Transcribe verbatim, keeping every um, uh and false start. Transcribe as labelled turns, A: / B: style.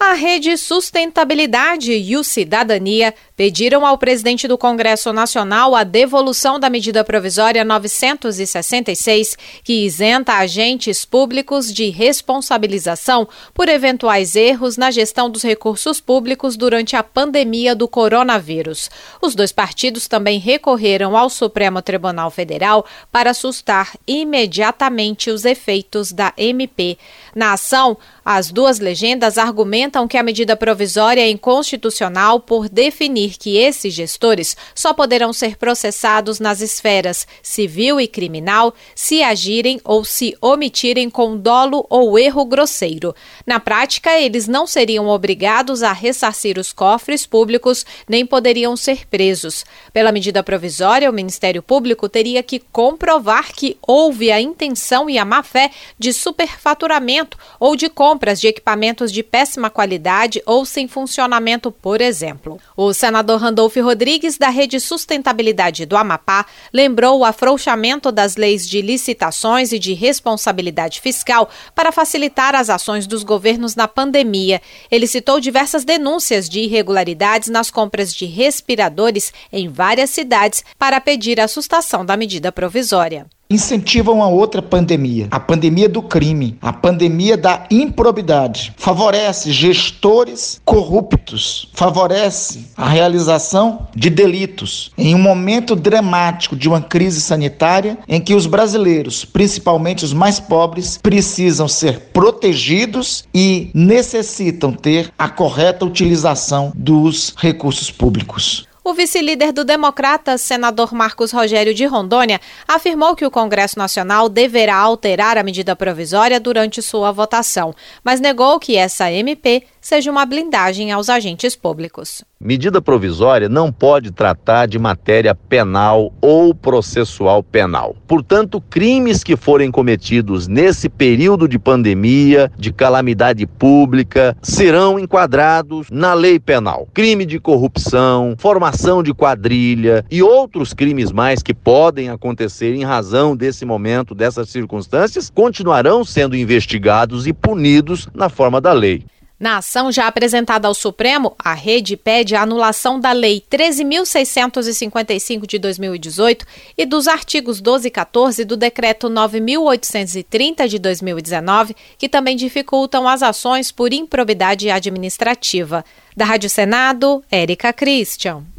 A: A Rede Sustentabilidade e o Cidadania pediram ao presidente do Congresso Nacional a devolução da medida provisória novecentos e sessenta e seis, que isenta agentes públicos de responsabilização por eventuais erros na gestão dos recursos públicos durante a pandemia do coronavírus. Os dois partidos também recorreram ao Supremo Tribunal Federal para sustar imediatamente os efeitos da M P. Na ação, as duas legendas argumentam que a medida provisória é inconstitucional por definir que esses gestores só poderão ser processados nas esferas civil e criminal se agirem ou se omitirem com dolo ou erro grosseiro. Na prática, eles não seriam obrigados a ressarcir os cofres públicos nem poderiam ser presos. Pela medida provisória, o Ministério Público teria que comprovar que houve a intenção e a má-fé de superfaturamento ou de compras de equipamentos de péssima qualidade ou sem funcionamento, por exemplo. O senador Randolfo Rodrigues, da Rede Sustentabilidade do Amapá, lembrou o afrouxamento das leis de licitações e de responsabilidade fiscal para facilitar as ações dos governos na pandemia. Ele citou diversas denúncias de irregularidades nas compras de respiradores em várias cidades para pedir a sustação da medida provisória.
B: Incentivam a outra pandemia, a pandemia do crime, a pandemia da improbidade. Favorece gestores corruptos, favorece a realização de delitos em um momento dramático de uma crise sanitária em que os brasileiros, principalmente os mais pobres, precisam ser protegidos e necessitam ter a correta utilização dos recursos públicos.
A: O vice-líder do Democrata, senador Marcos Rogério de Rondônia, afirmou que o Congresso Nacional deverá alterar a medida provisória durante sua votação, mas negou que essa M P seja uma blindagem aos agentes públicos.
C: Medida provisória não pode tratar de matéria penal ou processual penal. Portanto, crimes que forem cometidos nesse período de pandemia, de calamidade pública, serão enquadrados na lei penal. Crime de corrupção, formação de quadrilha e outros crimes mais que podem acontecer em razão desse momento, dessas circunstâncias, continuarão sendo investigados e punidos na forma da lei.
A: Na ação já apresentada ao Supremo, a rede pede a anulação da Lei treze mil seiscentos e cinquenta e cinco de dois mil e dezoito e dos artigos doze e quatorze do Decreto nove mil oitocentos e trinta de dois mil e dezenove, que também dificultam as ações por improbidade administrativa. Da Rádio Senado, Érica Christian.